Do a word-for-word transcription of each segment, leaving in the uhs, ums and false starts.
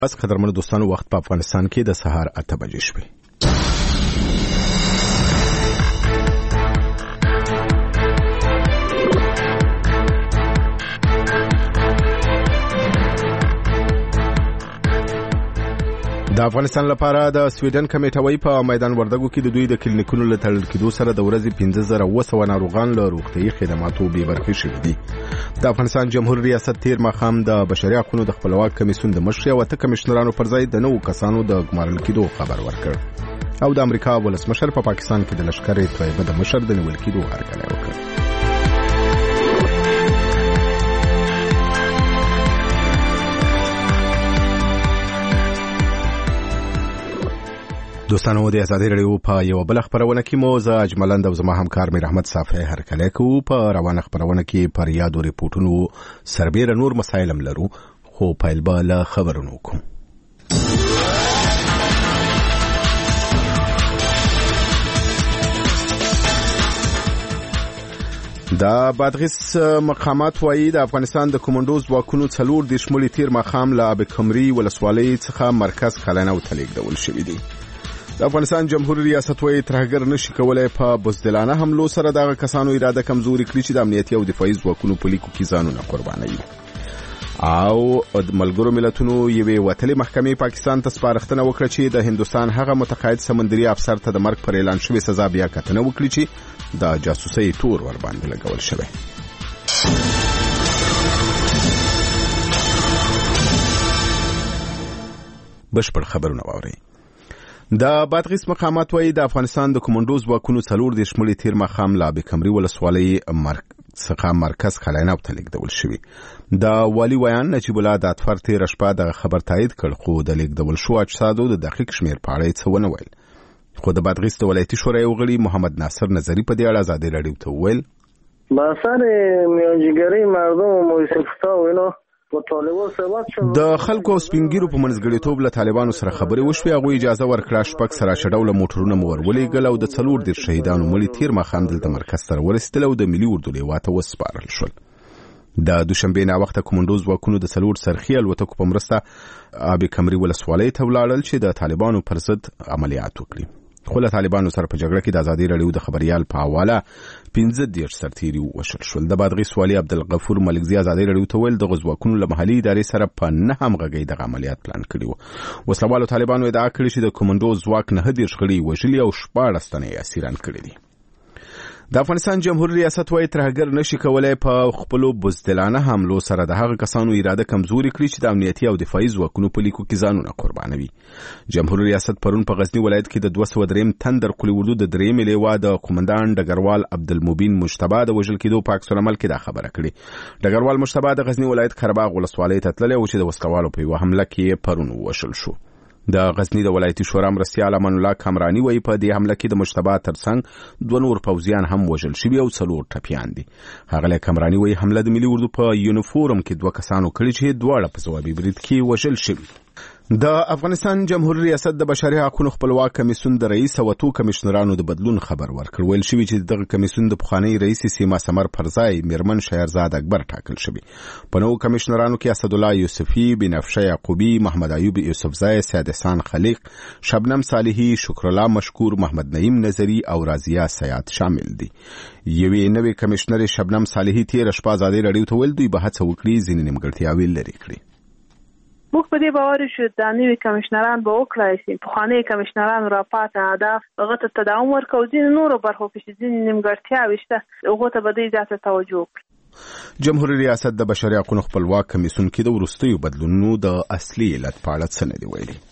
اس قدرمن دوستانو وخت په افغانستان کې د سهار اته بجې شوې. د افغانستان لپاره د سویډن کمیټه په میدان وردګو کې د دوی د کلینیکونو له تړل کېدو سره د ورځې پنځه زره اوه سوه ناروغان له روغتیايي خدماتو بې برخې شوي دي. د افغانستان جمهوریت ریاست تیر ماښام د بشري حقوقو د خپلواک کمیسیون د مشر او اته کمشنرانو پر ځای د نوو کسانو د ګمارل کېدو خبر ورکړ او د امریکا ولسمشر په پاکستان کې د لشکر طیبه د مشر د نیول کېدو هرکلی وکړ. دوستانو د ازادي رادیو په یو بل خبرونه کې مو زه اجملند او زما همکار میر احمد صافی هرکلی کوو. په روانه خبرونه کې پر یادو ریپورټونو سربیره نور مسایل هم لرو، خو پیل به له خبرونو کوو. د بادغیس مقامات وایي د افغانستان د کمانډو ځواکونو څلور دېرش مړي تیر ماښام له اب کمري ولسوالۍ څخه مرکز خلنه او تلېږدول شوي دي. د افغانستان جمهوریت ریاست وایي ترهګر نشي کولای په بزدلانه حملو سره دغه کسانو اراده کمزوري کړي چې د امنیتي او دفاعي ځواکونو په لیکو کې ځانونه قربانوي. او د ملګرو ملتونو یوې وتلې محکمې پاکستان ته سپارښتنه وکړه چې د هندوستان هغه متقاعد سمندري افسر ته د مرګ پر اعلان شوې سزا بیا کتنه وکړي چې د جاسوسۍ تور ور باندې لګول شوی. بشپړ خبرونه واورئ. د بادغیس مقامات وایي د افغانستان د کمانډو ځواکونو څلور دېرش مړي تیر ماښام له اب کمري ولسوالۍ څخه مرکز خلنه او تلېږدول شوي. د والي ویان نجیب الله داتفر تېره شپه دغه خبر تایید کړ، خو د لېږدول شوو اجسادو د دقیق شمېر په اړه یې څه ونه ویل. خو د بادغیس د ولایتي شورا یو غړي محمد ناصر نظري په دې اړه ازادي رادیو ته وویل با اثر میانجیگری مردم و موسیقتا و اینا د خلکو او سپینګیرو په منځګړیتوب له طالبانو سره خبرې وشوې. هغوی اجازه ورکړه شپږ سراچه ډوله موټرونه مو ور ولېږل او د څلور دېرش شهیدانو مړي تیر ماښام دلته مرکز ته ورسېدل او د ملي اردو لوا ته وسپارل شول. د دوشنبې ناوخته کمانډو ځواکونو د څلور څرخي الوتکو په مرسته اب کمري ولسوالۍ ته ولاړل چې د طالبانو پر ضد عملیات وکړي. خو له طالبانو سره په جګړه کې د ازادي رادیو د خبريال په حواله پنځه دېرش سرتیري وشل شول. د بادغیس والي عبدالغفور ملکزي ازادي رادیو ته ویل د ځواکونو له محلي ادارې سره په نه همغږۍ دغه عملیات پلان کړي وو. وسلوالو طالبانو ادعا کړې چې د کمانډو ځواک نه دېرش غړي وژلي او شپاړس تنه یې اسیران کړي دي. د افغانستان جمهوریت ریاست وایي ترهګر نشي کولای په خپلو بزدلانه حملو سره د هغه کسانو اراده کمزوري کړي چې د امنیتي او دفاعي ځواکونو په لیکو کې ځانونه قربانوي. جمهوریت ریاست پرون په غزني ولایت کې د دوه سوه درېیم تندر قلي اردو د درېیمې لیوا د قومندان ډګروال عبدالمبین مجتبی د وژل کېدو په عکس العمل کې دا خبره کړې. ډګروال مجتبی د غزني ولایت قرهباغ ولسوالۍ ته تللی و چې د وسلوالو په یوه حمله کې پرون ووژل شو. د غزني د ولایتي شورا مرستیال امان الله کامرانی وایي په دې حمله کې د مجتبی ترڅنګ دوه نور پوځیان هم وژل شوي او څلور ټپیان دي. ښاغلی کامرانی وایي حمله د ملي اردو په یونیفورم کې دوه کسانو کړي چې دواړه په ځوابي برید کې وژل شوي. د افغانستان جمهوریت ریاست د بشري حقوقو خپلواک کمیسیون د رئیس او اتو کمشنرانو د بدلون خبر ورکړ. ویل شوي چې دغه کمیسیون د پخواني رئیس سیما سمر پر ځای میرمن شهرزاد اکبر ټاکل شوي. په نوو کمشنرانو کې اسدالله یوسفي، بنفشه یعقوبي، محمد ایوب یوسفزای، سید احسان خلیق، شبنم صالحي، شکرالله مشکور، محمد نعیم نظری او رازیه سیاد شامل دي. یوې نوې کمشنر شبنم صالحي تېره شپه ازادي رادیو ته ویل دوی به هڅه وکړي ځینې نیمګړتیاوې لرې کړي. موږ په دې باور شو د نوي کمشنران به وکړای شي پخواني کمشنران را پاتې اهداف هغه ته تداوم ورکړو. ځینې نورو برخو کې چې ځینې نیمګړتیاوې شته هغو ته به دوی زیاته توجه وکړي. جمهوریت ریاست د بشري حقوقو خپلواک کمیسیون کې د وروستیو بدلونونو د اصلي علت په اړه څه نه دي ویلي.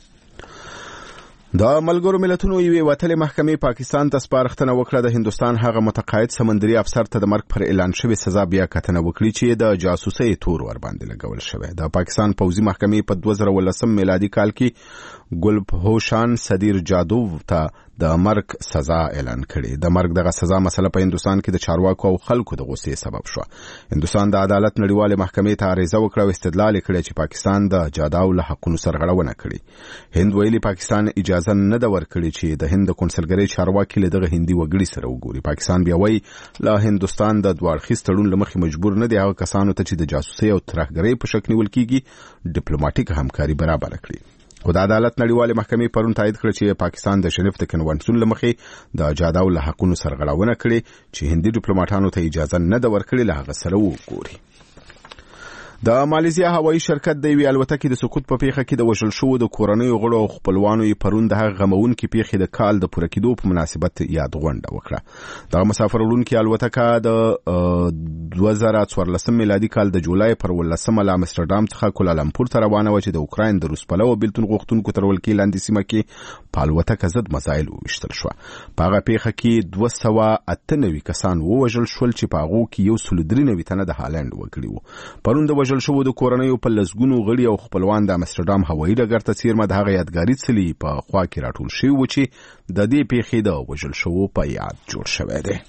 د ملګرو ملتونو یوې وتلې محکمې پاکستان ته سپارښتنه وکړه د هندوستان هغه متقاعد سمندري افسر ته د مرګ پر اعلان شوې سزا بیا کتنه وکړي چې د جاسوسۍ تور ور باندې لګول شوی. د پاکستان پوځي محکمې په دوه زره ولسم میلادي کال کې ګلبهوشان صدیر جادو ته د مرګ سزا اعلان کړې. د مرګ دغه سزا مسله په هندستان کې د چارواکو او خلکو د غوسې سبب شو. هندستان د عدالت نړیوالې محکمې ته عریضه وکړه او استدلال کړی چې پاکستان د جاداو له حقونو سرغړونه کړې. هند ویلي پاکستان اجازه نه ده ورکړې چې د هند کنسلګرۍ چارواکي له دغه هندي وګړي سره وګوري. پاکستان بیا وایي له هندستان د دوه اړخیز تړون له مخې مجبور نه دی هغه کسانو ته چې د جاسوسۍ او ترهګرۍ په شک نیول کیږي ډیپلوماټیک همکاري برابر کړي. خو د عدالت نړیوالې محکمې پرون تایید کړ چې پاکستان د شریف د کنونسیون له مخې د جاداو له حقونو سرغړونه کړې چې هندي ډیپلوماټانو ته اجازه نه ده ورکړې له هغه سره وګوري. د مالیزیا هوایي شرکت د یوې الوتکې د سقوط په پیښه کې د وژل شوو د کورنیو غړو او خپلوانو یې پرون د هغه غموونکې پیښې د کال د پوره کېدو په مناسبت یاد غونډه وکړه. دغه مسافر وړونکې الوتکه د دوه زره څوارلسم میلادي کال د جولای پر ولسمه له امسټرډام څخه کوالالمپور ته روانه وه چې د اوکراین د روس پلوه بیلتون غوښتونکو تر ولکې لاندې سیمه کې په الوتکه ضد میزایل وویشتل شوه. په هغه پیښه کې دوه سوه اته نوي کسان ووژل شول چې په هغو کې یو سل درې نوي تنه د هالند وګړي وو. پرون د وژل شوو د کورنیو په لسګونو غړي او خپلوان د امسټرډام هوایي ډګر ته څیرمه د هغه یادګاري څلي په خوا کې راټول شوي وو چې د دې پیښې د وژل شوو په یاد جوړ شوی دی.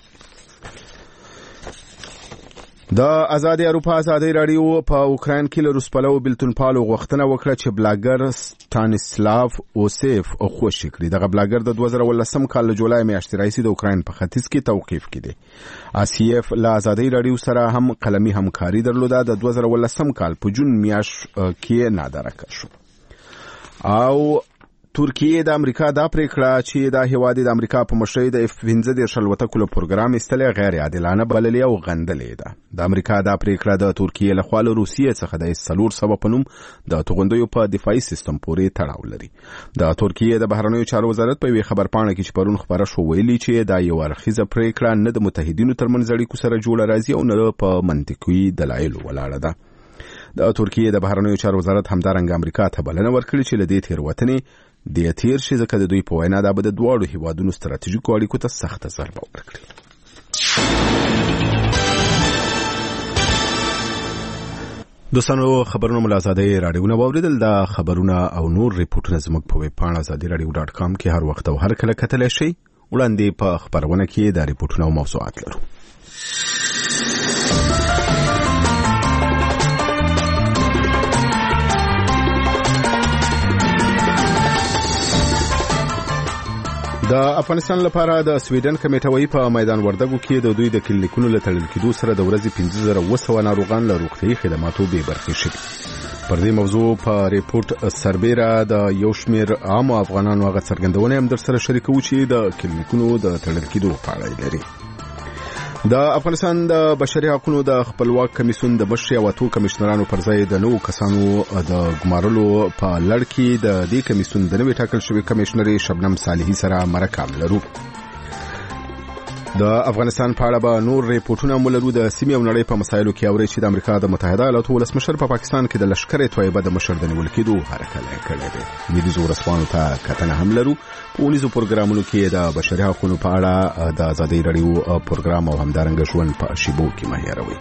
د آزادې اروپا آزادۍ راډیو په اوکراین کې له روس پلوه بیلتون پالو غوښتنه وکړه چې بلاګر ستانیسلاف اوسیف خوشي کړي. دغه بلاګر د دوه زره ولسم کال له جولای میاشتې راهیسې د اوکراین په ختیځ کې توقیف کې دی. آسیف له آزادۍ راډیو سره هم قلمي همکاري درلوده. د دوه زره ولسم کال په جون میاشت کې نادرکه شو. او ترکیه د امریکا دا پریکړه چې د هیواد د امریکا په مشرۍ د اف پنځه دېرش الوتکو له پروګرام ایستلې غیر عادلانه بللې او غندلې ده. د امریکا دا پریکړه د ترکیه له خوا له روسیې څخه د څلور سوه په نوم د توغندیو په دفاعي سیستم پورې تړاو لري. د ترکیه د بهرنیو چارو وزارت په یوې خبرپاڼه کې چې پرون خبره شو ویلي چې دا یو اړخیزه پریکړه نه د متحدینو ترمنځ اړیکو سره جوړه راځي او نه په منطقي دلایلو ولاړه ده. د ترکیه د بهرنیو چارو وزارت همدارنګه امریکا ته بلنه ورکړې چې له دې تېروتنې د تیر شي ځکه د دوی په وینا دا به د دواړو هیوادونو ستراتیژیکو اړیکو ته سخته ضربه ورکړي. دوستانو خبرونه مو له آزادۍ راډیو نه واورېدل. دا خبرونه او نور ریپورټونه زموږ په ویب پاڼه ازادي راډیو ډاټ کام کې هر وخت او هر کله کتلی شئ. وړاندې په خبرونه کې دا ریپورټونه او موضوعات لرو. د افغانستان لپاره د سویډن کمیټه وایي په میدان وردګو کې د دوی د کلینیکونو له تړل کېدو سره د ورځې پنځه زره اوه سوه ناروغان له روغتیایي خدماتو بې برخې شوي. پر دې موضوع په ریپورټ سربیره د یو شمېر عامو افغانانو هغه څرګندونه هم در سره شریکوو چې د کلینیکونو د تړل کېدو په اړه لري. د افغانستان د بشري حقوقو د خپلواک کمیسیون د مشر او اتو کمشنرانو پر ځای د نوو کسانو د ګمارلو په لړ کې د دې کمیسیون د نوې ټاکل شوې کمشنري شبنم صالحي سره مرکه لرو. د افغانستان په اړه به نور ریپورټونه مولرو. د سیمې او نړۍ په مسایلو کې اوري چې د امریکا د متحده ایالاتو ولسمشر په پاکستان کې د لشکر طیبه د مشر د نیول کېدو حرکت کړی دی. ملي ورسپانو ته کتنه هم لرو. په ونیزو پروګرامونو کې د بشري حقوقو په اړه د آزادۍ راډیو پروګرام او همدارنګه ژوند په شیبو کې مه هېروئ.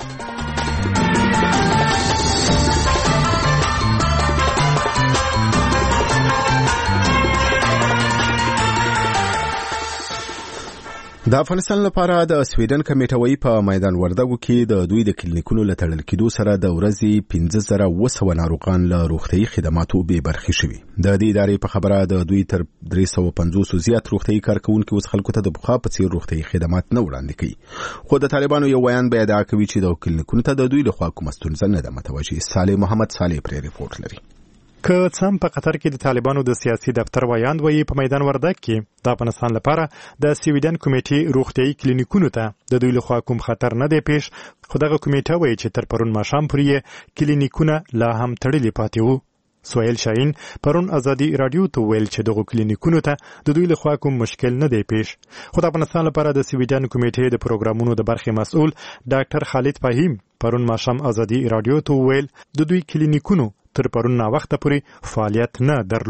د افغانستان لپاره د سویډن کمیټه وایي په میدان وردګو کې د دوی د کلینیکونو له تړل کېدو سره د ورځې پنځه زره اوه سوه ناروغان له روغتیایي خدماتو بې برخې شوي. د دې ادارې په خبره د دوی تر درې سوه پنځوس زیات روغتیایي کارکوونکي اوس خلکو ته د پخوا په څېر روغتیایي خدمات نه وړاندې کوي. خو د طالبانو یو بیان بیا ادعا کوي چې د کلینیکونو ته د دوی لخوا کومه ستونزه نه ده متوجه. صالح محمد صالح پرې ریپورټ لري. که څه هم په قطر کې د طالبانو د سیاسي دفتر وایاند وایي په میدان وردګ کې د افغانستان لپاره د سویډن کمیټې روغتیایي کلینیکونو ته د دوی لخوا کوم خطر نه دی پیښ. خو دغه کمیټه وایي چې تر پرون ماښام پورې کلینیکونه لا هم تړلي پاتې وو. سویل شاهین پرون آزادي راډیو ته ویل چې دغه کلینیکونو ته د دوی لخوا کوم مشکل نه دی پیښ. خو د افغانستان لپاره د سویډن کمیټې د پروګرامونو د برخې مسؤل ډاکټر خالد فهیم پرون ماښام آزادي راډیو ته ویل د دوی کلینیکونو تر پرون نا وخت پورې فعالیت نه درلود.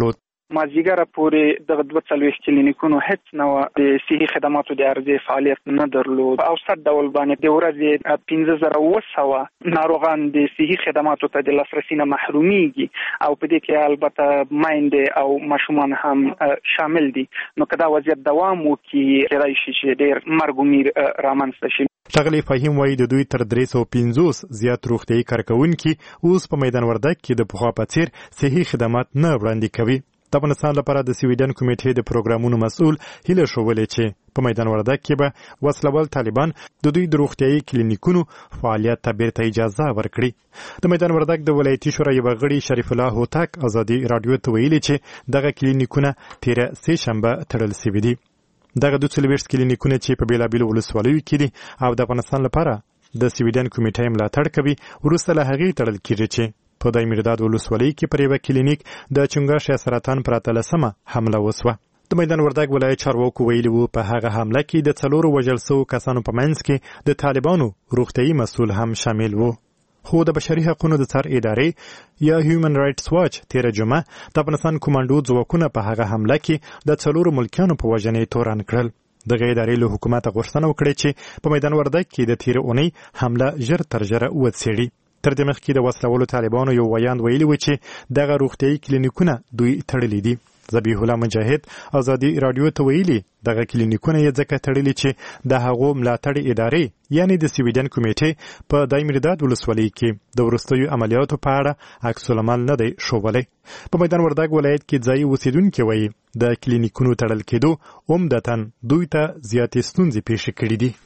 مازیګر پورې د دوه څلوېښت کلینیکونو هیڅ نو د صحي خدماتو د عرضې فعالیت نه درلود او ست ډول باندې د ورځې پنځه زره اوه سوه ناروغان د صحي خدماتو ته د لاسرسي نه محرومیږي او په دې کې البته میندې او ماشومان هم شامل دي. نو کدا وضعیت دوام وکړي کېدای شي چې ډېر مرګ و میر رامنځته شي. ښاغلی فهیم وایي د دوی تر درې سوه پنځوس زیات روغتیایي کارکوونکي اوس په میدان وردګ کې د پخوا په څېر صحي خدمات نه وړاندې کوي. د افغانستان لپاره د سویډن کمیټې د پروګرامونو مسؤل هیله شولې چې په میدان وردګ کې به وسلوال طالبان د دوی د روغتیایي کلینیکونو فعالیت ته بیرته اجازه ورکړي. د میدان وردګ د ولایتي شورا یو غړي شریف الله هوتک ازادي رادیو ته ویلي چې دغه کلینیکونه تیره سه شنبه تړل شوي دي. دغه دوه څلوېښت کلینیکونه چې په بیلابیلو ولسوالیو کې دي او د افغانستان لپاره د سویډن کمیټې ملاتړ کوي وروسته له هغې تړل کېږي چې په دایمیرداد ولسوالۍ کې پر یوه کلینیک د چنګاښ یا سرطان پر اتلسمه حمله وسوه. د میدان وردګ ولایت چارواکو ویلي وو په هغه حمله کې د څلورو وژل شوو کسانو په منځ کې د طالبانو روغتیایي مسؤل هم شامل وو. خو د بشري حقوقو د څار ادارې یا هیومن رایټس واچ تیره جمعه د افغانستان کمانډو ځواکونه په هغه حمله کې د څلورو ملکیانو په وژنې تورن کړل. دغه ادارې له حکومت غوښتنه وکړه چې په میدان وردګ کې د تیره اونۍ حمله ژر تر ژره وڅېړي. تر دې مخکې د وسلوالو طالبانو یو ویاند ویلي و چې دغه روغتیایي کلینیکونه دوی تړلي دي. ذبیح الله مجاهد ازادي رادیو ته ویلي دغه کلینیکونه یې ځکه تړلي چې د هغو ملاتړ ادارې یعنی د سویډن کمیټې په دایمیرداد ولسوالۍ کې د وروستیو عملیاتو په اړه عکس العمل نه دی ښوولی. په میدان وردګ ولایت کې ځایي اوسیدونکي وایي د کلینیکونو تړل کېدو عمدتاً دوی ته زیاتې ستونزې پیښې کړي دي.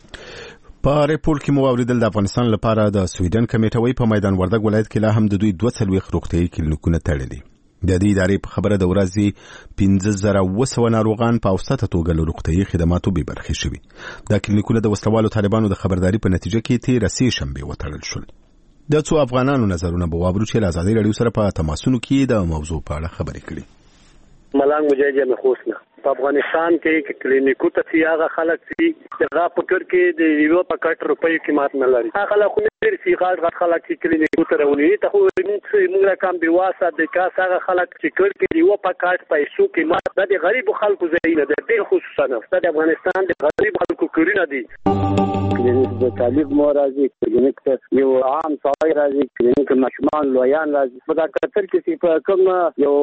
په ریپورت کې مو اوریدل د افغانستان لپاره د سویډن کمیټه وایي په میدان وردګ ولایت کې لا هم د دوی دوه څلوېښت روغتیایي کلینیکونه تړلي. د دې ادارې په خبره د ورځې پنځه زره اوه سوه ناروغان په اوسطه توګه له روغتیایي خدماتو بې برخې شوي. دا کلینیکونه د وسلوالو طالبانو د خبرداري په نتیجه کې تېره سې شنبې وتړل شول. د څو افغانانو نظرونه به واورو چې له ازادي راډیو سره په تماسونو کې د موضوع په اړه خبرې کړي. ملنګ مجاهد مخوسنه په افغانستان کې کلینیکو ته هغه خلک چې هغه په کور کې د یو پکټ روپۍ قیمت نه لري. هغه خلک ډېر سي غاټ خلک چې کلینیکو ته راولي ته خو موږ کم دی واسه د کاس هغه خلک چې کور کې یو پکټ پیسو قیمت د غریب خلکو ځای نه ده. ډېر خصوصا د افغانستان د غریب خلکو کورونه دي. کلینیک د طالب مو راځي، کلینیک ته یو عام سړی راځي، کلینیک ماشومان لویان راځي. په دا کتر کې په کوم یو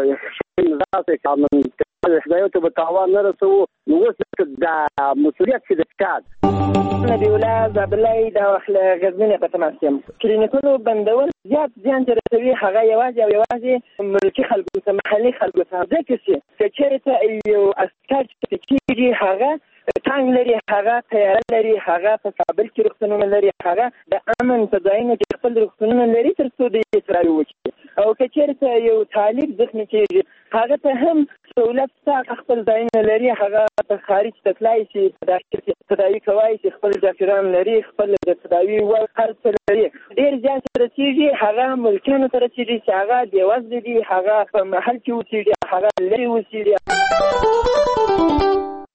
نظام قانون خدایو ته به تاوان نه رسو نو اوس د مسؤلیت چې د چاد نبی الله زابلای د وخت غزنه په تماسیم کلینیکونو بندول زیات زیان رسوي. هغه یوازې او یوازې ملکي خلکو ته محلي خلکو ته ځکه چې چېرته یو اسکار چې کېږي هغه ټانګ لري، هغه تیاره لري، هغه په کابل کې روغتونونه لري، هغه د امن په ځایونو کې خپل روغتونونه لري تر څو د اسرائیل وکړي. او که چېرته یو طالب زخمي کېږي هغه ته هم سهولت شته، خپل ځایونه لري، هغه په خارج ته تلای شي، په داخل کې تداوي کوای شي، خپل ډاکټران لري، خپل د تداوي وړ هر څه لري. ډېر زیات رسېږي هغه ملکیانو ته رسېږي چې هغه بېوزله دي، هغه په محل کې اوسېږي، هغه لرې اوسېږي.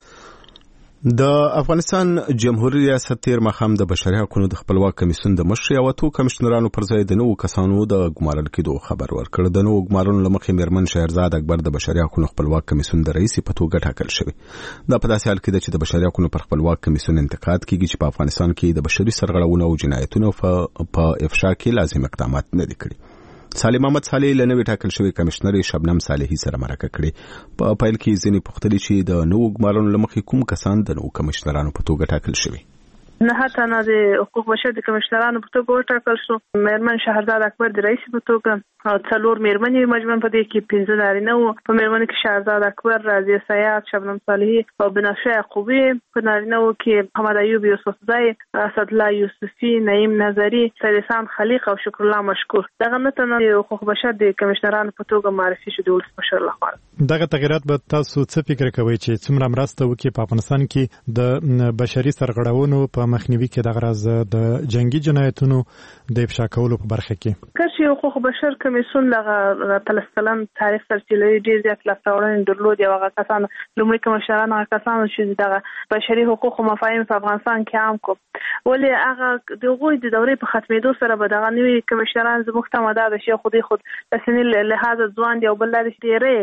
د افغانستان جمهوریت ریاست تیر ماښام د بشري حقوقو د خپلواک کمیسیون د مشر او اتو کمشنرانو پر ځای د نوو کسانو د ګمارل کېدو خبر ورکړ. د نوو ګمارلو له مخې میرمن شهرزاد اکبر د بشري حقوقو خپلواک کمیسیون د رئیس په توګه ټاکل شوی. دا په داسې حال کې ده چې د بشري حقوقو پر خپلواک کمیسیون انتقاد کیږي چې په افغانستان کې د بشري سرغړونو او جنایتونو په افشا کې لازم اقدامات نه دي کړي. سالم احمد صالح له نوې ټاکل شوی کمشنر شبنم صالحي سره مرکه کړې. په پیل کې ځینې پوښتلي چې د نوو ګمارلو له مخې کوم کسان د نوو کمشنرانو په توګه ټاکل شوي. نه تنها د حقوق بشر د کمشنرانو په توګه وټاکل شو. میرمن شهرزاد اکبر د رئیس په توګه او څلور میرمنې مجموعاً په دې کې پنځه نارینه وو. په میرمنو کې شهرزاد اکبر، راضیه سیاد، شبنم صالحي او بنفشه یعقوبی. په نارینه وو کې محمد ایوب یوسفزی، اسدالله یوسفی، نعیم نظری، سید احسان خلیق او شکر الله مشکور. دغه نه تنها د حقوق بشر د کمشنرانو په توګه معرفي شو د ولسمشر لخوا. دغه تغیرات به تاسو څه فکر کوئ چې څومره مرسته وکړي په افغانستان کې د بشري سرغړونو په مخنیوي کې د غرض د جنگي جنایتونو د افشا کولو په برخه کې؟ کله حقوق بشر کمیسیون دغه تلسکلن تاریخ سرچینې ډېر زیات لاسته درلود. یو هغه کسان لومړی کمشنران هغه کسان چې دغه بشري حقوقو مفاهیم په افغانستان کې عام کو. ولې هغه د غوي د دورې په ختمېدو سره به دغه نوي کمشنران زموږ ته مدار شي خو دې خود د سنې لحاظ ځوان دی او بل لري ډېرې د حقوق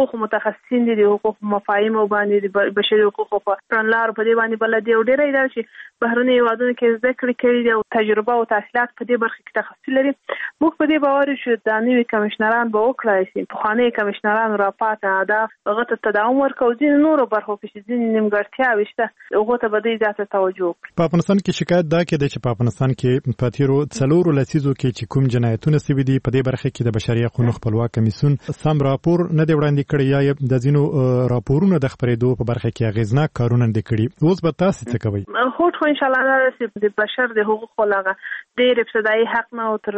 حقوق متخصصین دي د حقوق مفاهیم باندې د بشري حقوقو په پرانلار په دې باندې بل دی او ډېر ادارې چې بهرني هیوادونو کې زده کړې کوي دي او تجربه او تحصیلات په دې برخه کې تخصص لري. موږ په دې باور یو چې د نوي کمشنران به وکړای شي پخواني کمشنران راپات اهداف هغه ته تداوم ورکړي او ځینې نورو برخو کې چې ځینې نیمګړتیاوې شته هغو ته به دوی زیاته توجه وکړي. په افغانستان کې شکایت دا کېده چې په افغانستان کې په تېرو څلورو لسیزو کې چې کوم جنایتونه سوي دي په دې برخه کې د بشري حقوقو خپلواک کمیسیون سم راپور نه دی وړاندې کړی یا د ځینو راپورونو د خپرېدو په برخه کې اغېزناک کارونه دي کړي. اوس به تاسو څه کوئ؟ هوټ خو ان شاء الله چې د بشر د حقوقو لغه ډېر ابتدایي حق نه او تر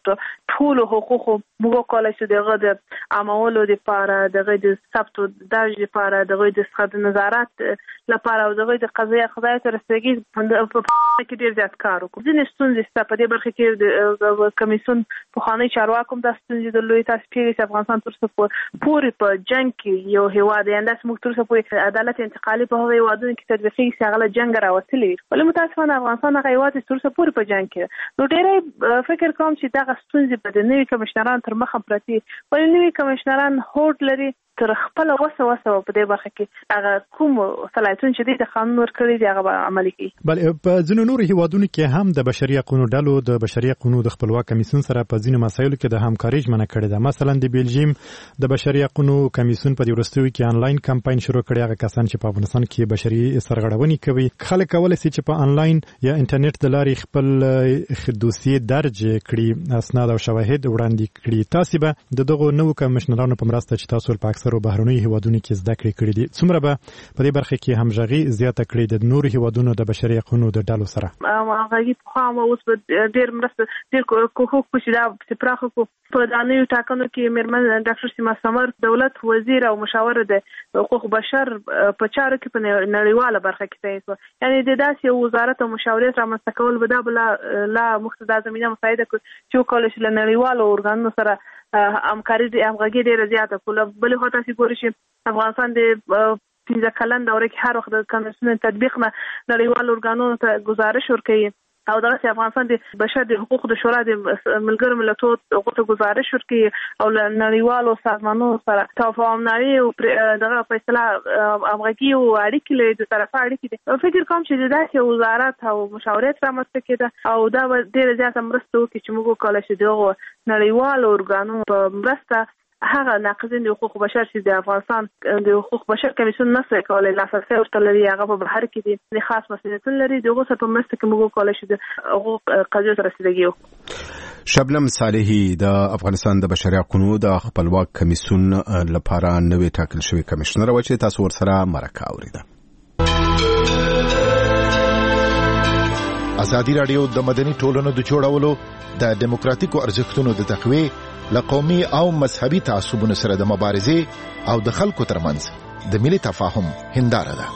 ټولو حقوقو موږ کولای شو دغه د عامولو لپاره دغه د ثبت او درج لپاره دغه د څخه نظارت لپاره او دغه د قضیه خدای ته رسېږي په کې ډېر زیات کار وکړو. ځینې ستونزې شته په دې برخه کې د کمیسیون پخواني چارواکو هم دا ستونزې درلودې. تاسو پیږئ چې افغانستان تر اوسه پورې په جنګ کې یو هېواد دی همداسې موږ تر اوسه پورې عدالت انتقالي په هغو هېوادونو کې تطبیقېږي چې هغه له جنګه راوتلي وي ولې متاسفانه افغانستان هغه هېواد چې تر اوسه پورې په جنګ کې نو ډېری فکر کوم چې دغه ستونزې به د نوي کمشنران تر مخه پرتې ولې نوي کمشنران هوډ لري تر خپل وسه وسه په دې برخه کې هغه کوم صلاحیتونه چې د قانون ورکړي دي هغه عملي کوي. بل په ځینو نورو هیوادونو کې هم د بشري حقوقو ډلو د بشري حقوقو د خپلواک کمیسیون سره په ځینو مسایلو کې د همکارۍ ژمنه کړې ده. مثلا د بیلجیم د بشري حقوقو کمیسیون په دې وروستیو کې آنلاین کمپاین شروع کړی. هغه کسان چې په افغانستان کې بشري سرغړونې کوي خلک کولای شي چې په آنلاین یا انټرنیټ د لارې خپل دوسیې درج کړي اسناد او شواهد وړاندې کړي. تاسو به د دغه نوو کمشنرانو په مرسته چې تاسو په اکثر بهرنیو هیوادونو کې زده کړې کړې دي څومره به په دې برخه کې همغږي زیاته کړې د نورو هیوادونو د بشري حقوقو د ډلو سره؟ همغږي په خامه اوس به ډېر مرسته ډېر کوښښ وشي دا چې پراخه کو په دانیو ټاکنو کې میرمن ډاکټر سیما سمر دولت وزیر او مشاور د حقوق بشر په چارو کې په نړیواله برخه کې تایید شو. یعنی د داسې وزارت او مشاورت رامنځته کول به دا بل لا مقتضا زمینه مساعده کوي چې کولای شي له نړیوالو ارګانونو سره همکاري د همغږي ډېره زیاته کړو. بلې خوا تاسو ګورئ چې افغانستان د پنځه کلن دوره کې هر وخت د کمیسیون تطبیق نه نړیوالو ارګانونو ته ګزارش ورکوي او دغه افغانستان د بشر د حقوقو د شورا د ملګرو ملتونو غوښته گزارش ورکړي او له نړیوالو سازمانونو سره تفاهمنامې او دغه فیصله همغږي او اړیکې له د طرفه اړیکې دي. فکر کوم چې داسې وزارت او مشاورت رامنځته کېده او دا ډېره زیاته مرسته وکړي چې موږ وکولای شو دغه نړیوالو ارګانونو په مرسته هغه ناقضین د حقوق بشر چې د افغانستان د حقوق بشر کمیسیون نسي کولای لاسرسي ورته لري هغه په بهر کې دي د خاص مسؤلیتونه لري دغه څه په مرسته کې موږ کولای شو د حقوق قضیو سره رسیدګي وکړو. شبنم صالحي د افغانستان د بشري حقوقو د خپلواک کمیسیون لپاره نوې ټاکل شوی کمشنر و چې تاسو ورسره مرکه اوریده. ازادي راډیو د مدني ټولنو د جوړولو د دیموکراتیکو ارزښتونو د تقویې لقومي او مذهبي تعصبونو سره د مبارزې او د خلکو ترمنځ د ملي تفاهم هنداره ده.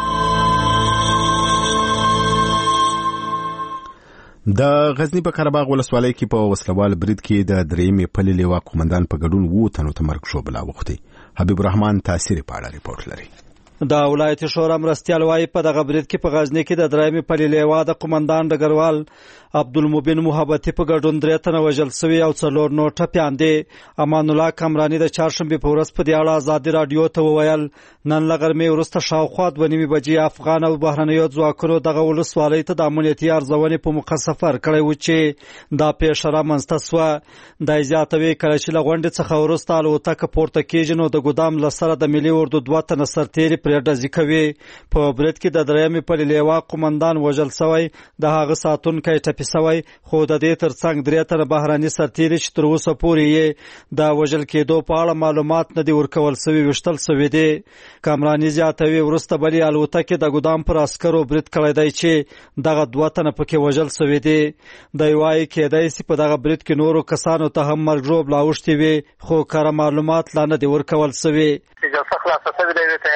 د غزنی په قرهباغ ولسوالۍ کې په وسلوال برید کې د درېیمې پلې لیوا قومندان په ګډون وو تنو ته مرګ شو بلا وختي. حبیب الرحمن تاثیر په اړه ریپورت لري. د ولایت شورا مرستیال وايي په دغه برید کې په غزنی کې د درېیمې پلې لیوا د قومندان ډګروال عبدالمبین محبتي په ګډون درې تنه وژل شوي او څلور نور ټپیان دي. امان الله کمرانی د چهارشنبې په ورځ په دې اړه ازادي راډیو ته وویل نن له غرمې وروسته شاوخوا دوه نیمې بجې افغان او بهرنیو ځواکونو دغه ولسوالۍ ته د امنیتي ارزونې په موخه سفر کړی و چې دا پیښه رامنځته سوه. دا زیاتوي کله چې له غونډې څخه وروسته الوتکه پورته کېږي نو د ګودام له سره د ملي اردو دوه تنه سرتېري پرې ډزې کوي. په برید کې د درېیمې پلې لیوا قومندان وژل شوی د هغه ساتونکی ټپي شوی خو د دې ترڅنګ درې تنه بهرني سرتېري چې تر اوسه پورې یې د وژل کېدو په اړه معلومات نه دي ورکول شوي ویشتل شوي دي. کامراني زیاتوي وروسته بلې الوتکې د ګودام پر عسکرو برید کړی دی چې دغه دوه تنه پکې وژل شوي دي. دی وایي کېدای شي په دغه برید کې نورو کسانو ته هم مرګ ژوبله اوښتې وي خو کره معلومات لا نه دي ورکول شوي. اجازه خلاصه شوې ده د تیاري پر وخت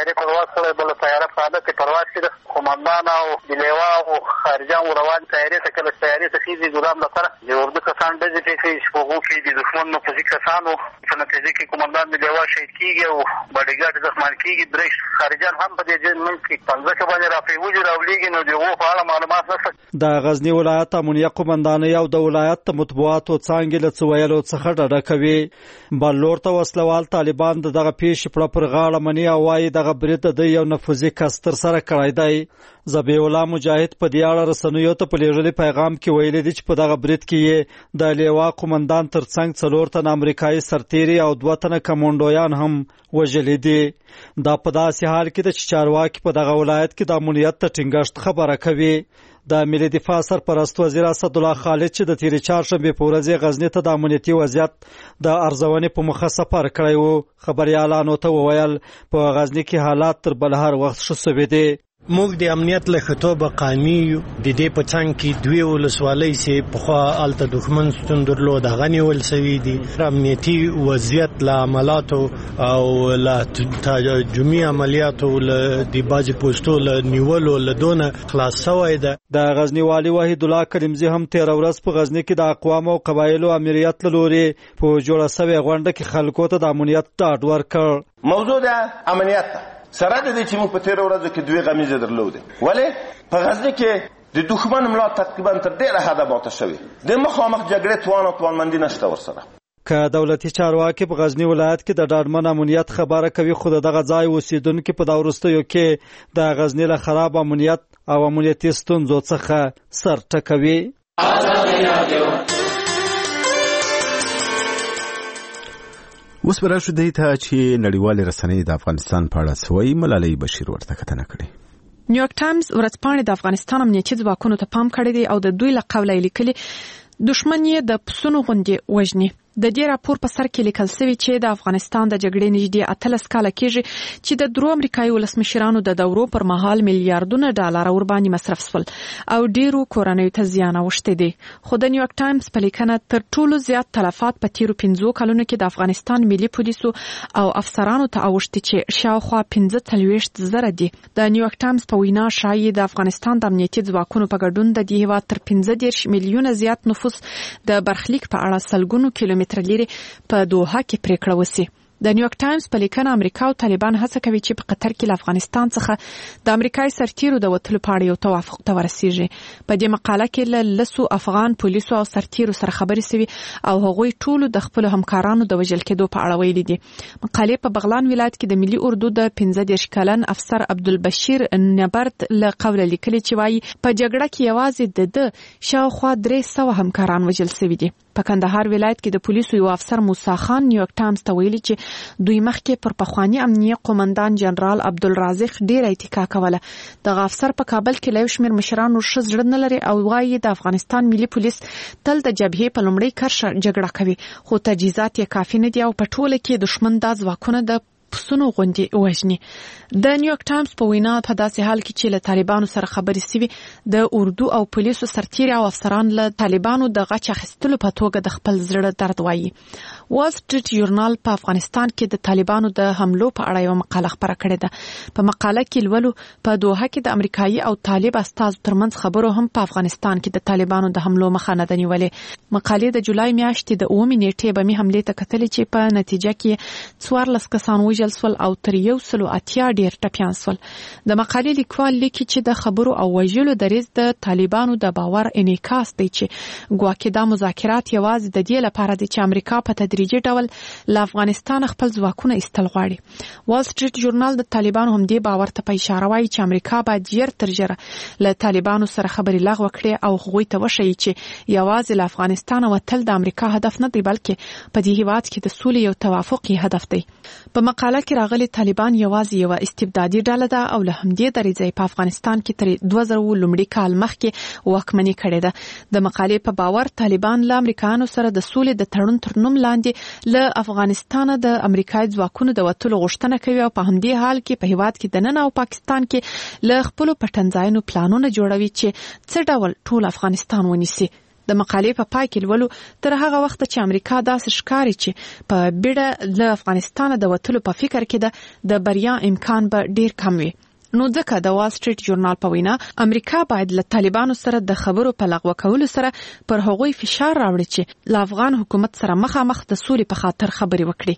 پرواز کړی، بله طیاره په حالت کې پرواز کړي. قومندان او د لیوا او خارجان روان طیارې ته کله طیارې ته خېږي ګلام لپاره د اردو کسان ډزې پرې کوي چې په هغو کې د دښمن نفوذي کسان وو. په نتیجه کې قومندان د لیوا شهید کېږي او باډیګارډ زخمیان کېږي. درې خارجان هم په دې جرمن کې په ځمکه باندې راپرېوځي راولېږي. نو د هغو په اړه معلومات نشته. د غزني ولایت امنیه قومندانۍ او د ولایت د مطبوعاتو څانګې له څه ویلو څخه ډډه کوي. بلور ته وسلوال طالبان د دغه پیښې پړه پر غاړه مني او وایي دغه برید د یو نفوذي کس تر سره کړی دی. ذبیح الله مجاهد په دې اړه رسنیو ته په لیږلي پیغام کې ویلي دي چې په دغه برید کې یې د لیوا قومندان ترڅنګ څلور تنه امریکایي سرتیري او دوه تنه کمانډویان هم وژلي دي. دا په داسې حال کې ده چې چارواکي په دغه ولایت کې د امنیت د ټینګښت خبره کوي. د ملي دفاع سرپرست وزیر اسدالله خالد چې د تیرې چهارشنبې په ورځ غزني ته د امنیتي وضعیت د ارزونې په موخه سفر کړی و، خبریالانو ته وویل په غزني کې حالات تر بل هر وخت ښه سوي دي. موږ د امنیت له خطوبه قانوني یو. د دې په څنګ کې دوی ولسوالۍ چې پخوا هلته دښمن ستون درلود هغه نیول سوي دي. امنیتي وضعیت له عملاتو او له تهاجمي عملیاتو له د بعضې پوستو له نیولو له دونه خلاص سوی ده. د غزني والي وحید الله کریمزي هم تېره ورځ په غزني کې د اقوامو او قبایلو امیریت له لورې په جوړه سوې غونډه کې خلکو ته د امنیت ډاډ ورکړ. موضوع ده امنیت سره د دې چې موږ په تېره ورځو کې دوی غمیزه درلودې، ولې په غزني کې د دښمن ملا تقریبا تر ډېره حده ماته شوې. د مخامخ جګړې توان او توانمندي نشته ورسره. که دولتي چارواکي په غزني ولایت کې د ډاډمن امنیت خبره کوي، خو دغه ځای اوسیدونکي په دا وروستیو کې د غزني له خراب امنیت او امنیتي ستونزو څخه سر ټکوي. اوس به راشو دې ته چې نړیوالې رسنۍ د افغانستان په اړه څه وایي. ملالۍ بشیر ورته کتنه کړې. نیویورک ټایمز ورځپاڼې د افغانستان امنیتي ځواکونو ته پام کړی دی او د دوی له قوله یې لیکلي دښمن یې د پسونو غوندې وژني. د دې راپور په سر کې لیکل شوی چې د افغانستان د جګړې نږدې اتلس کاله کېږي چې د درو امریکایي ولسمشرانو د دورو پر مهال میلیارډونه ډالر ور باندې مصرف شول او ډیرو کورنیو ته زیان اوښتی دی. خو د نیویورک ټایمز په لیکنه تر ټولو زیات تلفات په تیرو پنځو کلونو کې د افغانستان ملي پولیسو او افسرانو ته اوښتي چې شاوخوا پنځه څلوېښت زره دي. د نیویورک ټایمز په وینا ښایي د افغانستان د امنیتي ځواکونو په ګډون د دې هېواد تر پنځه دېرش میلیونه زیات نفوس د برخلیک په اړه سلګونو کیلومتره لرې په دوحه کې پریکړه وسی. د نیویورک ټایمز په لیکنه امریکا او طالبان هڅه کوي چې په قطر کې له افغانستان څخه د امریکایي سرتیرو د وتلو په اړه یو توافق ته ورسیږي. په دې مقاله کې له لسو افغان پولیسو او سرتیرو سره خبرې شوي او هغوی ټولو د خپل همکارانو د وژل کېدو په اړه ویلي دي. مقالې په بغلان ولایت کې د ملي اردو د پنځه دېرش کلن افسر عبدالبشیر نبرد له قوله لیکلي چې وایي په جګړه کې یوازې د ده شاوخوا درې سوه همکاران وژل شوي دي. په کندهار ولایت کې د پولیسو یو افسر موسی خان نیویورک ټایمز ته ویلي چې دوی مخکې پر پخوانی امنیه قومندان جنرال عبدالرازق ډیره اتکا کوله. دغه افسر په کابل کې له یو شمېر مشرانو ښه زړه نه لري او وایي د افغانستان ملي پولیس تل د جبهې په لومړۍ کرښه جګړه کوي، خو تجهیزات یې کافي نه دي او په ټوله کې دښمن دا ځواکونه د پسونو غوندې وژني. د نیویورک ټایمز په وینا په داسې حال کې چې له طالبانو سره خبرې شوي د اردو او پولیسو سرتیري او افسران له طالبانو د غچ اخیستلو په توګه د خپل زړه درد وایي. وال سټریټ ژورنال په افغانستان کې د طالبانو د حملو په اړه یو مقاله خپره کړې ده. په مقاله کې لولو په دوحه کې د امریکایي او طالب استازو ترمنځ خبرو هم په افغانستان کې د طالبانو د حملو مخه نه ده نیولې. مقالې د جولای میاشتې د اوومې نیټې بمي حملې ته کتلې چې په نتیجه کې څوارلس کسان وژل سول او تر یو سلو اتیا ډېر ټپیان سول. د مقالې لیکوال لیکي چې د خبرو او وژلو دریځ د طالبانو د باور انعکاس دی چې ګواکې دا مذاکرات یوازې د دې لپاره دي چې امریکا په تدریجي ډول له افغانستان خپل ځواکونه ایستل غواړي. وال سټریټ ژورنال د طالبانو هم دې باور ته په اشاره وایي چې امریکا باید ژر تر ژره له طالبانو سره خبرې لغوه کړي او هغوی ته وښیي چې یوازې له افغانستان وتل د امریکا هدف نه دی بلکې په دې هېواد کې د سولې یو توافقي هدف دی. په مقاله کې راغلي طالبان یوازې یو استبدادي ډله ده او له همدې دریځه په افغانستان کې تر دوه زره لومړي کال مخکې واکمني کړې ده. د مقالې په باور طالبان له امریکایانو سره د سولې د تړون تر نوم لاندې له افغانستان د امریکایي ځواکونو د وتلو غوښتنه کوي او په همدې حال کې په هېواد کې دننه او پاکستان کې له خپلو پټنځایونو پلانونه جوړوي چې څه ډول ټول افغانستان ونیسي. د مقالې په پای کې ولو تر هغه وخت چې امریکا داسې ښکاري چې په بیړه له افغانستان د وټلو په فکر کې ده د بریا امکان به ډیر کم وي. نو ځکه د وال سټریټ ژورنال په وینا امریکا باید له طالبانو سره د خبرو په لغوه کولو سره پر هغوی فشار راوړي چې له افغان حکومت سره مخامخ د سولې په خاطر خبرې وکړي.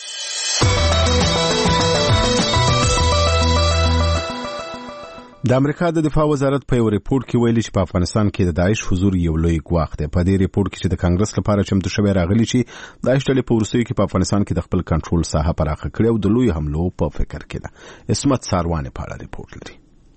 د امریکا د دفاع وزارت په یو ریپورت کې ویلي چې په افغانستان کې د داعش حضور یو لوی ګواښ دی. په دې ریپورت کې چې د کانګرس لپاره چمتو شوی راغلی چې داعش ډلې په وروستیو کې په افغانستان کې د خپل کنټرول ساحه پراخه کړې او د لوی حملو په فکر کې ده. اسمت ساروان په اړه ریپورت لري.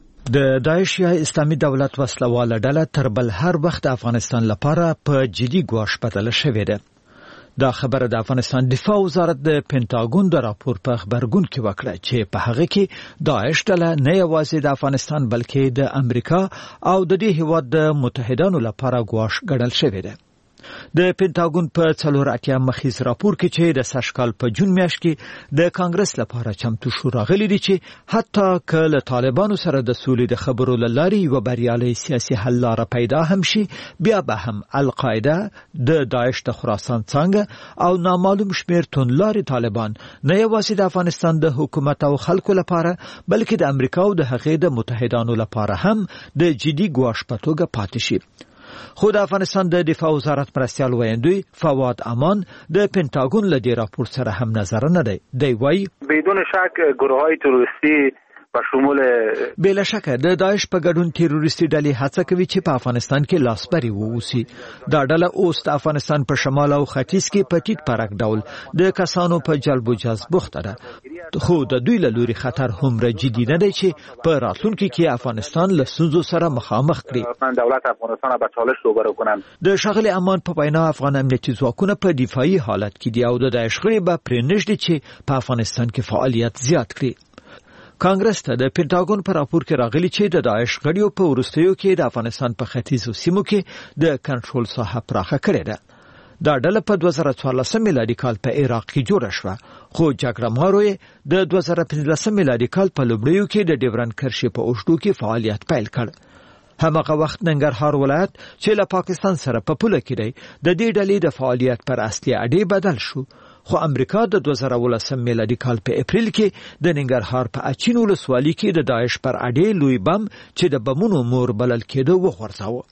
د داعش یا اسلامي دولت وسلواله ډله تر بل هر وخت د افغانستان لپاره په جدي ګواښ بدله شوې ده. دا خبره د افغانستان دفاع وزارت د پینټاګون د راپور په خبرګون کې وکړه چې په هغه کې داعش ډله نه یوازې د افغانستان بلکې د امریکا او د دې هیواد د متحدانو لپاره ګواښ ګڼل شوی دی. د پینټاګون په څلور اتیا مخیز راپور کې چې د سشکال په جون میاشت کې د کانګرس لپاره چمتو شو راغلی دی چې حتی که له طالبانو سره د سولې د خبرو له لارې یوه بریالۍ سیاسي حل لاره پیدا هم شي، بیا به هم القاعده، د داعش د خراسان څانګه او نامعلوم شمیر توندلارې طالبان نه یوازې د افغانستان د حکومت او خلکو لپاره بلکې د امریکا او د هغې د متحدانو لپاره هم د جدي ګواښ په توګه پاتې شي. خو د افغانستان د دفاع وزارت مرستیال ویاندوی فواد امان د پینټاګون له دې راپور سره هم نظر نه دی. دی وایي بدون شک گروه‌های تروریستی په شمول بلا شک د داعش په ګډون تروریستي ډلې هڅه کوي چې په افغانستان کې لاسبري ووسی. دا ډله اوس د افغانستان په شمال او ختیځ کې په ټیټ پرک ډول د کسانو په جلب و جذب بوخته ده. خو د دوی له لوري خطر هومره جدي نه دی چې په راتلونکي کې افغانستان له ستونزو سره مخامخ کړي. دولت افغانستان به چالش روبرو کنن. د ښاغلي امان په وینا افغان امنیتي ځواکونه په دفاعي حالت کې دي او د داعش غړي به پرې نږدې چې په افغانستان کې فعالیت زیات کړي. کانګرس ته د پینټاګون په راپور کې راغلی چې د داعش غړیو په وروستیو کې د افغانستان په ختیځو سیمو کې د کنټرول ساحه پراخه کړې ده. دا ډله په دوه زره څوارلسم میلادي کال په عراق کې جوړه شوه، خو جګړه مارو یې د دوه زره پنځلسم میلادي کال په لومړیو کې د ډیورند کرښې په اوږدو کې فعالیت پیل کړ. هماغه وخت ننګرهار ولایت چې له پاکستان سره په پوله کې دی د دې ډلې د فعالیت پر اصلي اډې بدل شو. خو امریکا د دوه زره ولسم میلادي کال په اپریل کې د ننګرهار په اچین ولسوالۍ کې د داعش پر اډې لوی بم چې د بمونو مور بلل کېده وغورځاوه.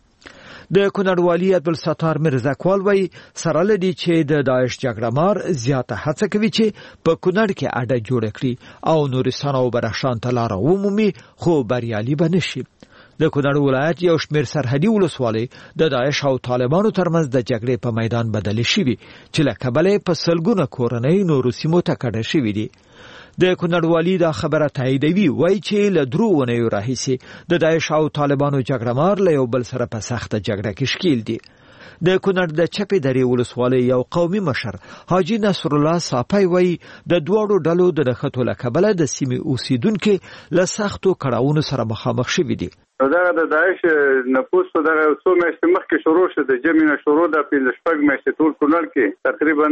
د کونړ والي عبدالستار مرزاکوال وایي سره له دې چې د داعش جګړه مار زیاته هڅه کوي چې په کونړ کې اډه جوړه کړي او نورستان او بدخشان ته لاره ومومي، خو بریالي به نشي. د کونړ ولایت یو شمیر سرحدي ولسوالۍ د داعش او طالبانو ترمنځ د جګړې په میدان بدلې شوي چې له کبله په سلګونه کورنۍ نورو سیمو ته کډه شوي دي. د کونړ والي دا خبره تاییدوي، وایي چې له درو اونیو راهیسې د داعش او طالبانو جګړه مار له یو بل سره په سخته جګړه کې ښکیل دي. د کونړ د چپې درې ولسوالۍ یو قومي مشر حاجي نصر الله صافی وایي د دواړو ډلو د نښتو له کبله د سیمې اوسیدونکي له سختو کړاوونو سره مخامخ شوي دي. دا د داعش نفوس په دغه څو میاشتې مخکې شروع شو، د جمعې نه شروع د پنځه شپږ میاشتې ټول کونړ کې تقریبا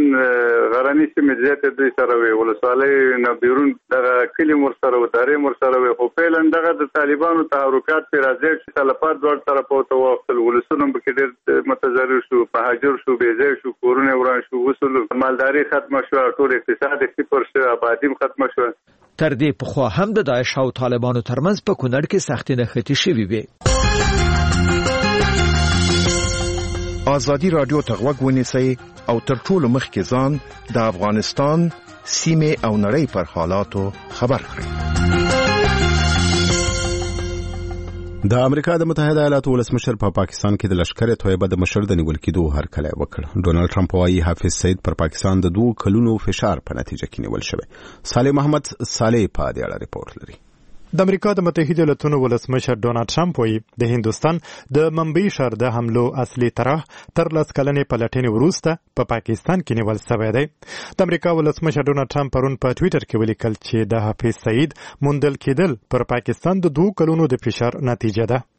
غرنۍ سیمې زیاتې دوی سره وي، ولسوالۍ نه بیرون دغه کلي ورسره وو، دارې ورسره وي. خو فعلا دغه د طالبانو تحرکات پرې راځي چې تلفات دواړه طرفو ته واوښتل، ولسونه پکې ډېر متضرر شو، مهاجر شو، بېځایه شو، کورونه وران شو، وسلو مالداري ختمه شوه، ټول اقتصاد صفر شو، آبادي ختمه شوه. تر دې پخوا هم د داعش او طالبانو ترمنځ په کونړ کې سختې نښتې شوې وې. ازادي راډیو ته غوږ ونیسئ او تر ټولو مخکې ځان د افغانستان سیمې او نړۍ پر حالاتو خبر کړئ. د امریکا د متحده ایالاتو ولسمشر په پا پاکستان کې د لشکره طیبه د مشر د نیول کېدو هرکلی وکړ. ډونالد ټرمپ وايي حافظ سعید پر پاکستان د دوه کلونو فشار په نتیجه کې نیول شوی. صالح محمد صالح په دې اړه ریپورت لري. د امریکا د متحده ایالاتو ولسمشر ډونالد ټرمپ وایي د هندستان د منبعي شهر د حملو اصلي طرح تر لس کلنې پلټنې وروسته په پا پاکستان کې نیول شوی دی. د امریکا ولسمشر ډونالد ټرمپ پرون په ټویټر کې ولیکل چې د حافظ سعید موندل کېدل پر پاکستان د دوه کلونو د فشار نتیجه ده.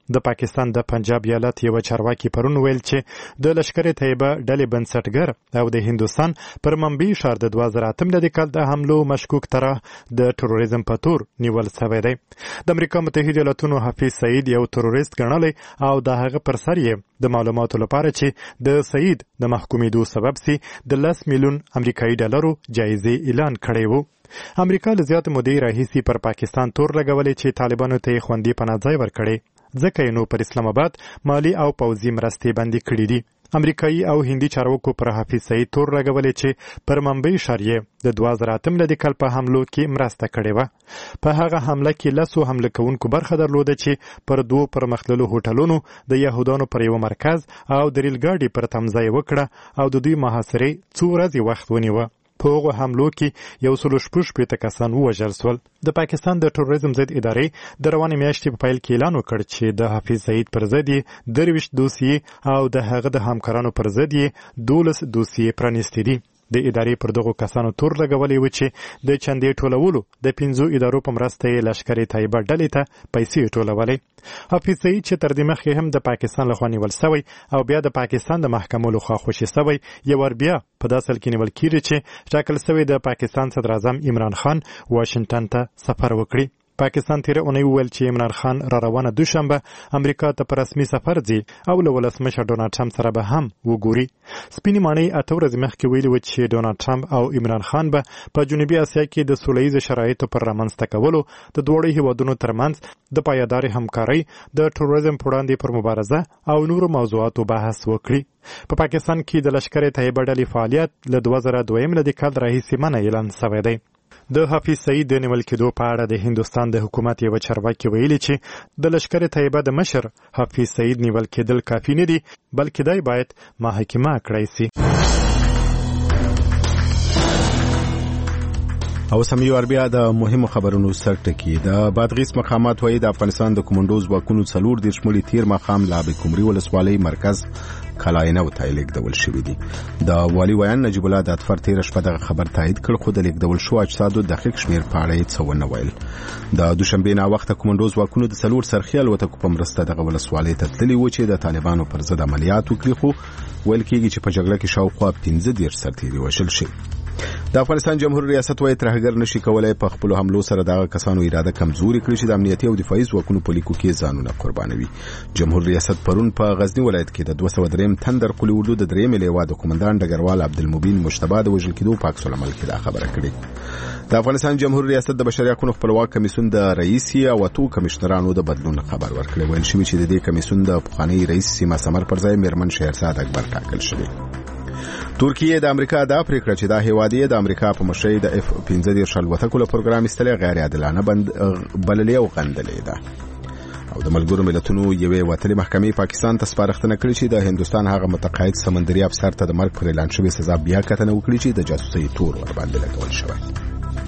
د پاکستان د پنجاب ایالت یو چارواکي پرون ویل چې د لشکر طیبه ډلې بنسټګر او د هندوستان پر منبي ښار د دوه زره اتم کال د حملو مشکوک طرح د تروریزم په تور نیول شوی دی. د امریکا متحده ایالاتونو حفیظ سعید یو تروریست ګڼلی او د هغه پر سر یې د معلوماتو لپاره چې د سعید د محکومېدو سبب سي د لس میلیون امریکایي ډالرو جایزې اعلان کړی وو. امریکا له زیات مودې راهیسې پر پاکستان تور لګولې چې طالبانو ته یې خوندي پناه ځای ورکړی، ځکه یې نو پر اسلام آباد مالی او پوځي مرستې بندي کړي دي. امریکایي او هندي چارواکو پر حفیظ سعید تور لګولې چې پر منبي ښار یې د دوه زره اتم کال په حملو کې مرسته کړې وه. په هغه حمله کې لسو حمله کوونکو برخه درلوده چې پر دوو پرمختللو هوټلونو د یهودانو پر یو مرکز او د ریل ګاډي پر تمځای وکړه او د دوی محاصرې څو ورځې وخت ونیوه. په هغو حملو کې یو سل شپږ شپېته کسان ووژل سول. د پاکستان د تروریزم ضد ادارې د روانې میاشتې په پیل کې اعلان وکړ چې د حفیظ سعید پر ضد یې درویشت دوسیې او د هغه د همکارانو پر ضد یې دولس دوسیې پرانیستې دي. د ادارې پر دغو کسانو تور لګولې و چې د چندې ټولولو د پنځو ادارو په مرسته یې لشکر طیبه ډلې ته پیسې ټولولې. حفیظ سعید چې تر دې مخکې هم د پاکستان لخوا نیول سوی او بیا د پاکستان د محکمو لخوا خوشي سوی، یو ور بیا په داسې حال کې نیول کیږي چې ټاکل سوی د پاکستان صدر اعظم عمران خان واشنګټن ته سفر وکړي. پاکستان تیره اونۍ وویل چې عمران خان را روانه دوشنبه امریکا ته په رسمي سفر ځي او له ولسمشر ډونالډ ټرمپ سره به هم وګوري. سپینې ماڼۍ اته ورځې مخکې ویلي و چې ډونالډ ټرمپ او عمران خان به په جنوبي اسیا کې د سوله ییزو شرایطو پر رامنځته کولو د دواړو هیوادونو ترمنځ د پایدارې همکارۍ، د تروریزم پر وړاندې پر مبارزه او نورو موضوعاتو بحث وکړي. په پاکستان کې د لشکر طیبه ډلې فعالیت له دوه زره دویم کال راهیسې منع اعلان شوی دی. د حفیظ سعید د نیول کېدو په اړه د هندوستان د حکومت یو چارواکي ویلي چې د لشکر طیبه د مشر حفیظ سعید نیول کېدل کافي نه دي، بلکې دی باید محاکمه کړی سي. او سمیو اربیا د مهمو خبرونو سرټکی. د بادغیس مقامات وایي د افغانستان د کمانډو ځواکونو څلور دېرش مړي تیر ماښام له ابوکمري ولسوالۍ مرکز کلاینه و ته لیږدول شوي دي. د والي ویان نجیب الله د اتفر تېره شپه دغه خبر تایید کړ، خو د لیږدول شوو اجسادو دقیق شمېر په اړه یې څه ونه ویل. د دوشنبې ناوخته کمانډو ځواکونو د څلور څرخي الوتکو په مرسته دغه ولسوالۍ ته تللي وو چې د طالبانو پر ضد عملیات وکړي، خو ویل کېږي چې په جګړه کې شاوخوا پنځه دېرش سرتېري وژل شوي. د افغانستان جمهوریت ریاست وايي ترهګر نشي کولای په خپل حملو سره دغه کسانو اراده کمزوري کړي چې د امنیتي او دفاعي ځواکونو په لیکو کې ځانونه قربانوي. جمهوریت ریاست پرون په غزنی ولایت کې د دوه سوه دریم تندر قلی اردو د درېیم لیوا د قومندان ډګروال عبدالمبین مشتبه د وژل کېدو په عکس العمل کې دا خبره کړې. د افغانستان جمهوریت ریاست د بشري حقوقو خپلواک کمیسیون د رئیس او اتو کمشنرانو د بدلون خبر ورکړی. ویل شوی چې د دې کمیسیون د پخوانی رئیس سیما سمر پر ځای میرمن شهرزاد اکبر ټاکل شوی. ترکیه د امریکا دا پریکړه چې دا هیواد یې د امریکا په مشرۍ د اف پنځه دېرش الوتکو له پروګرام ایستلې غیر عادلانه بند بللې او غندلې ده. او د ملګرو ملتونو یوې وتلې محکمې پاکستان ته سپارښتنه کړې چې د هندوستان هغه متقاعد سمندري افسر ته د مرګ پر اعلان شوې سزا بیا کتنه وکړي چې د جاسوسۍ تور ور باندې لګول شوی.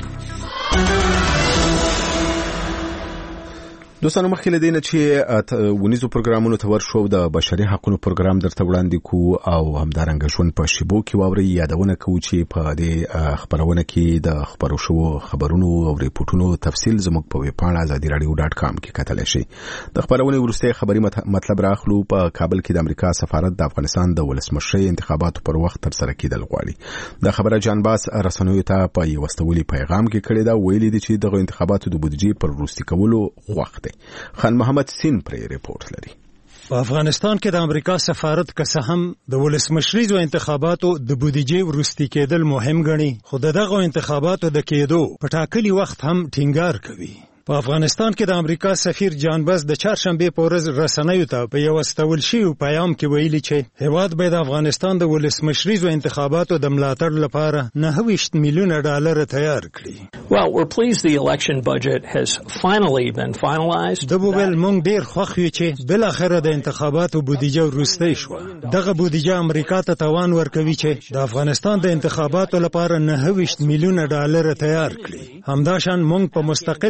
دوستانو مخکې له دې نه چې ونیزو پروګرامونو ته ورشو د بشري حقوقو پروګرام درته وړاندې کوو او همدارنګه ژوند په شیبو کې واورئ. یادونه کوو چې په دې خبرونه کې د خبرو شوو خبرونو او ریپورتونو تفصیل زموږ په ویب پاڼه ازادي رادیو ډاټ کام کې کتلی شئ. د خبرونې وروستی خبري مطلب راخلو. په کابل کې د امریکا سفارت د افغانستان د ولسمشرۍ انتخاباتو پر وخت ترسره کېدل غواړي. د خبره جان باس رسنیو ته په یو استولي پیغام کې کړی دا، ویلي دي چې دغه انتخاباتو د بودیجې پر وروستي کولو وخت دی. خان محمد سین پر ریپورت لري. په افغانستان کې د امریکا سفارت که څه هم د ولسمشریزو انتخاباتو د بودیجې وروستي کېدل مهم ګڼي، خو دغه انتخاباتو د کېدو په ټاکلي وخت هم ټینګار کوي. په افغانستان کې د امریکا سفیر جان بس د چهارشنبې په ورځ رسنیو ته په یو استول شوي پیغام کې ویلي چې هیواد باید د افغانستان د ولسمشریزو انتخاباتو د ملاتړ لپاره نهه ویشت میلیونه ډالر تیار کړي. Well, we're pleased the election budget has finally been finalized. د بوبل مونږ ډیر خوښ یو چې بل اخر د انتخاباتو بودیجه وروستي شو. دغه بودیجه امریکا ته توان ورکوي چې د افغانستان د انتخاباتو لپاره نهه ویشت میلیونه ډالر تیار کړي. همداشان مونږ په مستقله توګه د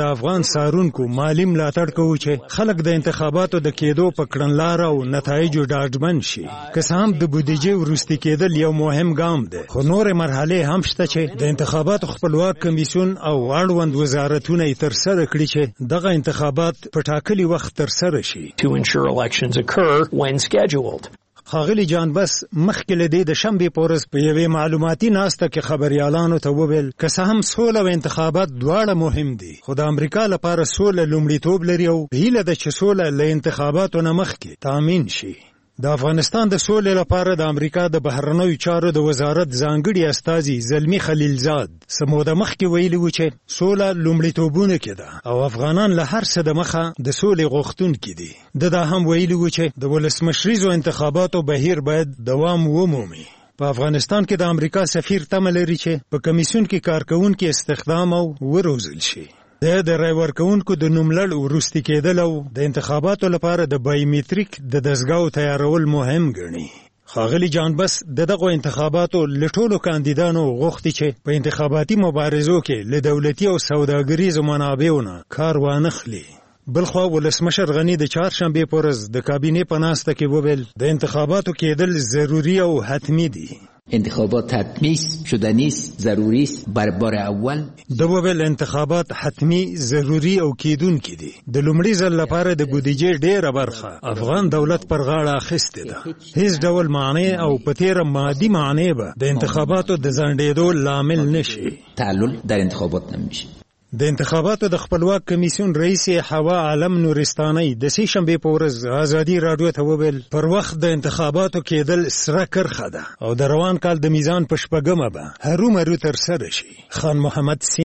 د افغان سارونکو مالی ملاتړ کوو چې خلک د انتخاباتو د کېدو په کړنلار او نتایجو ډاډمن شي. که څه هم د بودیجې وروستي کېدل یو مهم ګام دی، خو نورې مرحلې هم شته چې د انتخاباتو خپلواک کمیسیون او اړوند وزارتونه یې ترسره کړي چې دغه انتخابات په ټاکلي وخت ترسره شي. To ensure elections occur when scheduled. خاغلی جان بس مخکې له دې د شنبې په ورځ په یوې معلوماتي ناسته کې خبریالانو ته وویل که څه هم سوله او انتخابات دواړه مهم دي، خو د امریکا لپاره سوله لومړیتوب لري او هیله ده چې سوله له انتخاباتو نه مخکې تامین شي. د افغانستان د سولې لپاره د امریکا د بهرنیو چارو د وزارت ځانګړي استازي زلمی خلیلزاد سموده مخکې ویلي و چې سوله لومړیتوبونه کې ده او افغانان له هر څه د مخه د سولې غوښتونکي دي. د دا هم ویلي و چې د ولسمشریزو انتخاباتو بهیر باید دوام ومومي. په افغانستان کې د امریکا سفیر تمه لري چې په کمیسیون کې کارکونکي استخدام او وروزل شي. د د رای ورکوونکو د نوملړ وروستي کېدل او د انتخاباتو لپاره د بایومټریک د دستګاو تیارول مهم ګڼي. خاغلی جان بس د دغه انتخاباتو له ټولو کاندیدانو غوښتي چې په انتخاباتي مبارزو کې له دولتي او سوداګریزو منابعو نه کار وانخلي. بلخوا ولسمشر غنی د چهارشنبې په ورځ د کابینې په ناسته کې وویل د انتخاباتو کېدل ضروري او حتمي دي. انتخابات حتمی است، شدنی است، ضروری است. بر بار اول د وویل انتخابات حتمی، ضروری او کېدونکي دي. د لومړي ځل لپاره د بودیجې ډېره برخه افغان دولت پر غاړه اخیستې ده. هیڅ ډول معنی او په تېره مادي معنی به د انتخاباتو د ځنډېدو لامل نشي. تعلل در انتخابات نمیشه. د انتخاباتو د خپلواک کمیسیون رئیس حوا عالم نورستاني د سې شنبې په ورځ ازادي راډیو ته وویل پر وخت د انتخاباتو کېدل سره کرخه ده او د روان کال د میزان په شپږمه به هرومرو ترسره شي. خان محمد